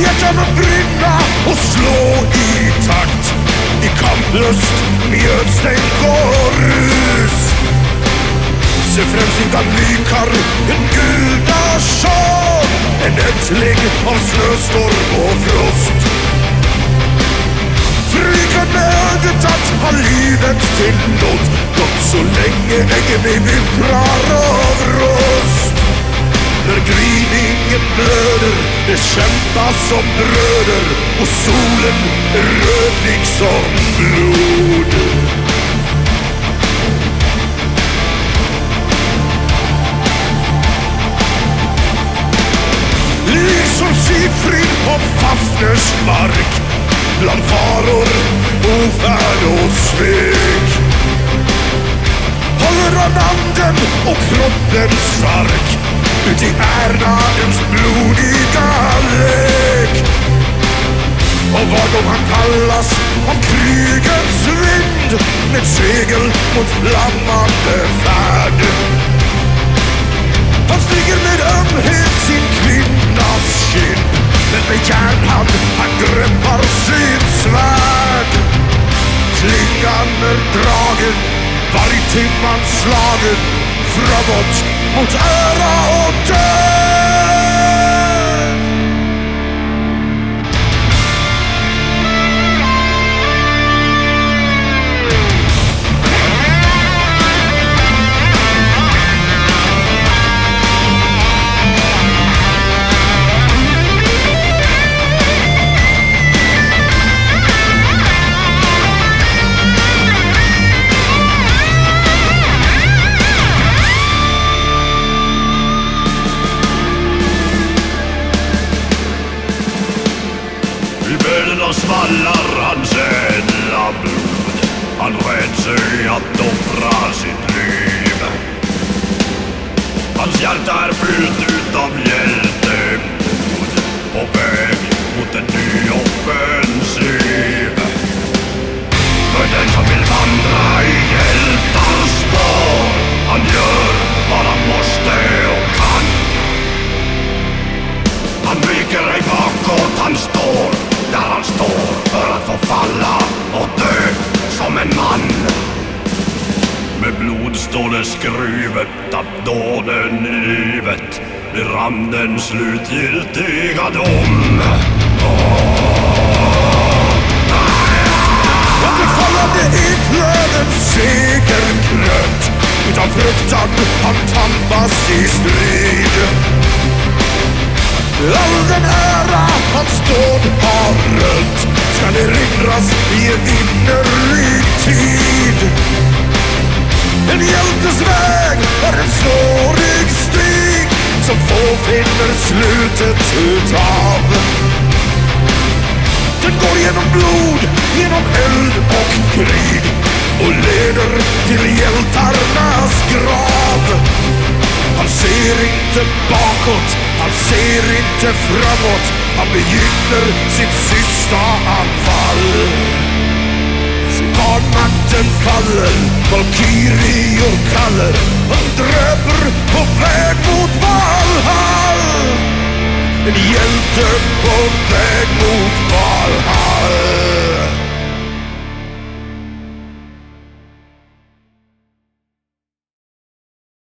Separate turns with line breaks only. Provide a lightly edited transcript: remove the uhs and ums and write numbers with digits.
hjärtan att brinna och slå i takt. I kamplust, mjödstänk och rus. Se främst utan likar en gudasjal, en ättling av snöstorm och frost. Frykad med ödet att ha livet till nåt, gått så länge äggen mig vimprar av rost. När gryningen blöder, det kämpas som bröder, och solen är röd liksom blod. Liksom Sigfrid på Fafners mark, bland faror, ofärd och svek, håller han anden och kroppen stark ut i Ärnadens blodiga lek. Och vad då han kallas av krigets vind, med segel mot flammande färd. Han stiger med ömhet sin kvinnas kind, men med järnhand han greppar sitt svärd. Klingan är dragen, varje timman slagen, framåt mot ära och död.
Svallar hans ädla blod, han rädd sig att offra sitt liv. Hans hjärta är fyllt utav hjältemod, på väg mot en ny offensiv. För den som vill vandra i hjältars spår, han gör vad han måste och kan. Han viker ej bakåt, han står där han står för att få falla och dö som en man. Med blod står det skrivet att dåden i livet blir randens slutgiltiga dom.
Det fallande eklöven segerkrönt, utan fruktan han tampas i strid. All den ära hans dåd har rönt skall erinras i en innerlig tid. En hjältes väg är en snårig stig som få finner slutet utav. Den går genom blod, genom eld och krig och leder till hjältarnas grav. Han ser inte bakåt, han ser inte framåt, han begynner sitt sista anfall. Vanmakten faller, valkyrior kaller, han dräper på väg mot Valhall. En hjälte på väg mot Valhall.